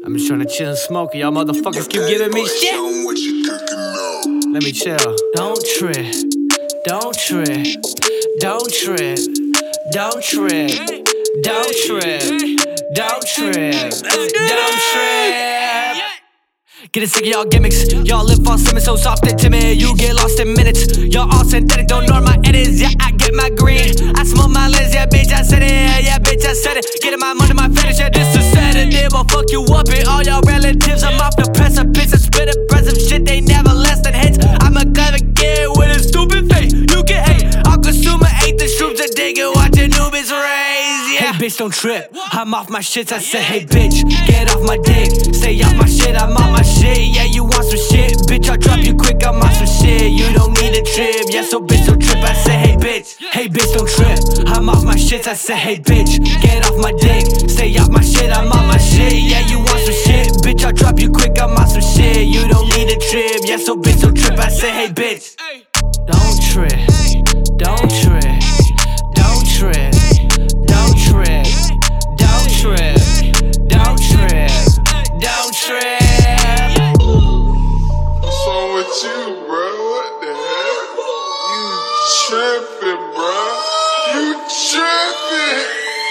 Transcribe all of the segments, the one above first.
I'm just trying to chill and smoke, and y'all motherfuckers keep giving me shit. Let me chill. Don't trip, don't trip, don't trip, don't trip, don't trip, don't trip, don't trip. Getting sick of y'all gimmicks. Y'all live on slimming, so soft and timid. You get lost in minutes. Y'all all synthetic, don't know my edits. Yeah, I get my green. I smoke my lens, yeah, bitch, I said it. Yeah, bitch, I said it. Getting my money, my fetish, yeah, this is sedative. I'll fuck you up and all y'all relatives. I'm off the precipice. I spit impressive shit, they never less than hits. I'm a clever kid with a stupid face. You can hate. I'll consume and ate the shrooms and dig it, watch a Nubis raise. Yeah. Hey, bitch, don't trip. I'm off my shits. I said, hey, bitch, get off my dick. Stay off my shit, I'm on my shit. Yeah, you want some shit, bitch, I'll drop you quick, I'm on some shit. You don't need a trip, yeah, so bitch, don't trip. I said, hey, bitch, don't trip. I'm off my shits, I said, hey, bitch, get off my dick. Stay off my shit, I'm on my shit. Yeah, you want some shit, bitch, I'll drop you quick, I'm on some shit. You don't need a trip, yeah, so bitch, don't trip. I said, hey, bitch, don't trip, don't trip, don't trip, don't trip, don't trip, don't trip, don't trip. With you, bro, what the heck? You tripping, bro. You tripping.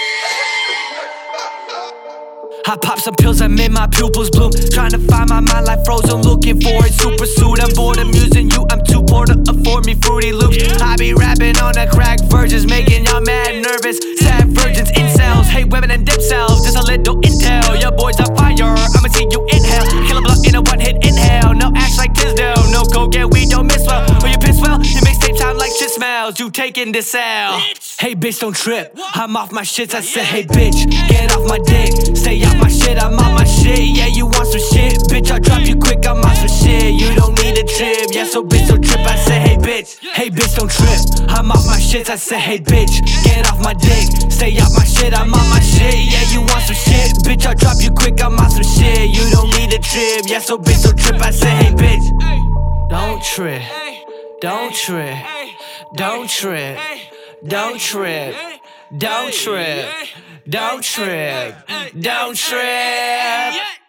I pop some pills, I made my pupils bloom. Trying to find my mind like frozen, looking for it, super suit. I'm bored amusing you, I'm too poor to afford me Fruity Loops. I be rapping on the crack versions, making y'all mad nervous. Sad virgins, incels, hate women and dip cells. Just a little intel, your boys on fire, I'ma see you inhale. Kill a blunt in a one-hit inhale. No ash like Tisdale, no coke and weed don't miss well. When you piss well, your mixtape sound like shit smells. You taking this L. Hey bitch, don't trip, I'm off my shits. I said, hey bitch, get off my dick. Stay off my shit, I'm on my shit. Yeah, you want some shit, bitch, I'll drop you quick, I'm on some shit. You don't need a trip, yeah, so bitch, don't trip. I said, hey bitch, don't trip, I'm off my shit. I said, hey bitch, get off my dick. Stay off my shit, I'm on my shit. Yeah, you want some shit, bitch, I'll drop you quick, I'm on some shit. You don't need a trip, yeah, so bitch, don't trip. I said, hey bitch, don't trip, don't trip, don't trip, don't trip, don't trip, don't trip, don't trip.